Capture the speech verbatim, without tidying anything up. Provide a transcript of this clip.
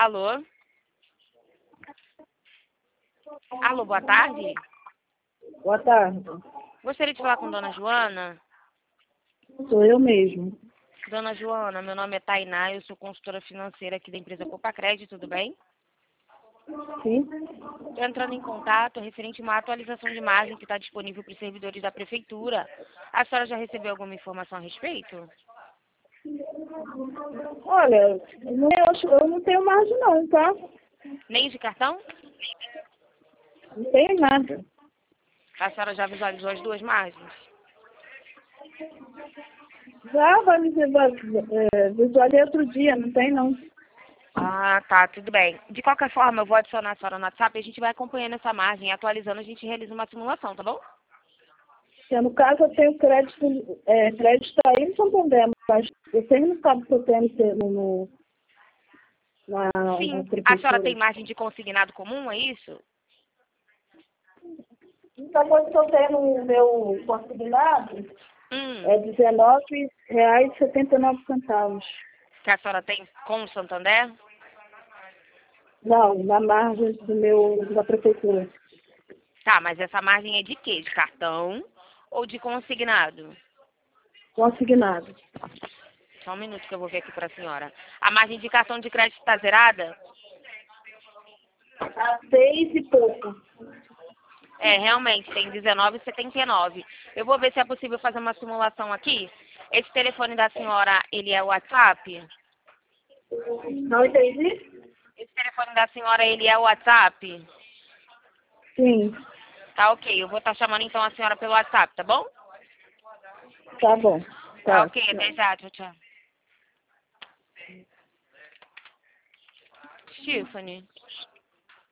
Alô? Alô, boa tarde. Boa tarde. Gostaria de falar com Dona Joana. Sou eu mesmo. Dona Joana, meu nome é Tainá, eu sou consultora financeira aqui da empresa Copacred, tudo bem? Sim? Estou entrando em contato referente a uma atualização de imagem que está disponível para os servidores da prefeitura. A senhora já recebeu alguma informação a respeito? Olha, eu não, eu acho- eu não tenho margem não, tá? Nem de cartão? Não tenho nada. A senhora já visualizou as duas margens? Já vai me é, visualizei outro dia, não tem não. Ah, tá, tudo bem. De qualquer forma, eu vou adicionar a senhora no WhatsApp e a gente vai acompanhando essa margem, atualizando, a gente realiza uma simulação, tá bom? Porque, no caso, eu tenho crédito, é, crédito aí no Santander, mas vocês não sabem se eu tenho no, no, na, na Sim. A senhora prefeitura. tem margem de consignado comum, é isso? Então, quanto que eu tenho no meu consignado Hum. é dezenove reais e setenta e nove centavos. Que a senhora tem com o Santander? Não, na margem do meu, da prefeitura. Tá, mas essa margem é de quê? De cartão ou de consignado? Consignado. Só um minuto que eu vou ver aqui para a senhora. A margem de cartão de crédito está zerada? A seis e pouco. É, realmente, tem dezenove e setenta e nove. Eu vou ver se é possível fazer uma simulação aqui. Esse telefone da senhora, ele é o WhatsApp? Não entendi? Esse telefone da senhora, ele é o WhatsApp? Sim, Tá ok, eu vou estar chamando então a senhora pelo WhatsApp, tá bom? tá bom. Tá Tá. ok, até já, tchau, tchau. Tiffany.